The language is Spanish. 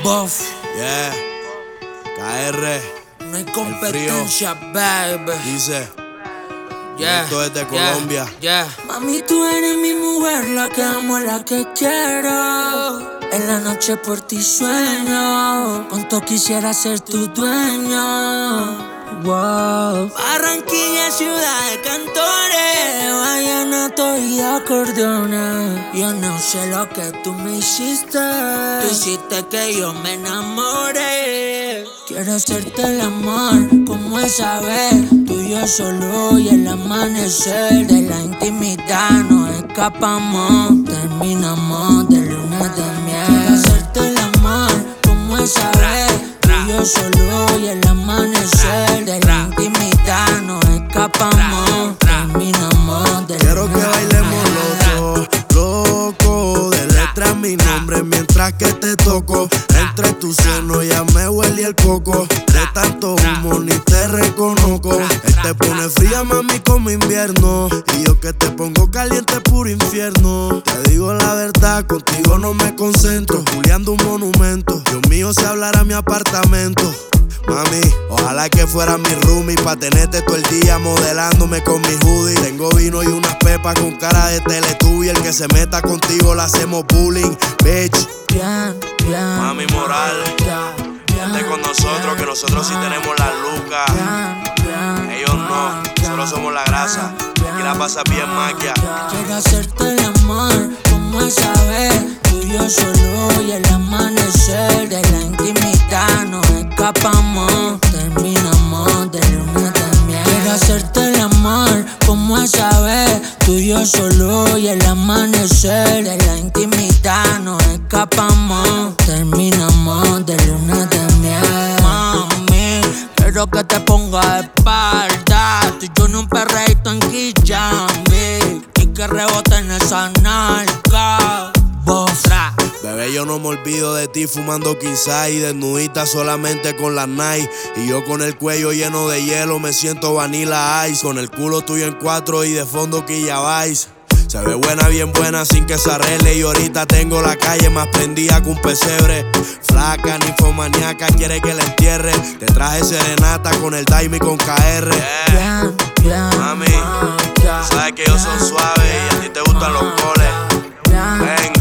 Buff. Yeah, KR. No hay competencia, baby. Dice, Yeah, esto es de Colombia. Yeah. Mami, tú eres mi mujer, la que amo, la que quiero. En la noche por ti sueño, cuánto quisiera ser tu dueño. Wow. Barranquilla, ciudad de cantores, vallenato y acordeones. Yo no sé lo que tú me hiciste, tú hiciste que yo me enamore. Quiero hacerte el amor como esa vez, tú y yo solo y el amanecer. De la intimidad nos escapamos, terminamos de luna de miel. Quiero hacerte el amor como esa vez, tú y yo solo y el amanecer. De la intimidad nos escapamos, terminamos de Quiero luna que de bailemos miel. los dos, loco. De letra mi nombre mientras que te toco. Entre tus senos ya me huele el coco. De tanto humo ni te reconozco. Él te pone fría, mami, como invierno. Y yo que te pongo caliente, puro infierno. Te digo la verdad, contigo no me concentro. Juliando un monumento. Dios mío, si hablara mi apartamento. Mami, ojalá que fuera mi roomie pa' tenerte todo el día modelándome con mi hoodie. Tengo vino y unas pepas con cara de Teletubby. El que se meta contigo le hacemos bullying, bitch. Mami moral, vente con nosotros que nosotros sí tenemos la lucas. Ellos no, solo somos la grasa. Aquí la pasa bien maquia. Quiero hacerte el amor como esa vez, tú y yo solo y el amanecer. De la intimidad nos escapamos, terminamos de luna de miel. Quiero hacerte el amor como esa vez, tú y yo solo y el amanecer. De la intimidad nos escapamos, terminamos de luna de miel. Mami, quiero que te ponga de espalda, tú y yo en un perreíto en Kijambi, y que rebote en esa narca. Bofra. Bebé, yo no me olvido de ti fumando quizá y desnudita solamente con las Nike. Y yo con el cuello lleno de hielo me siento Vanilla Ice. Con el culo tuyo en cuatro y de fondo Quilla Vice. Se ve buena, bien buena sin que se arregle. Y ahorita tengo la calle más prendida que un pesebre. Flaca, ninfomaníaca, quiere que la entierre. Te traje serenata con el Daimi con KR. Mami, sabes que ellos son suaves y a ti te gustan los goles. Ven,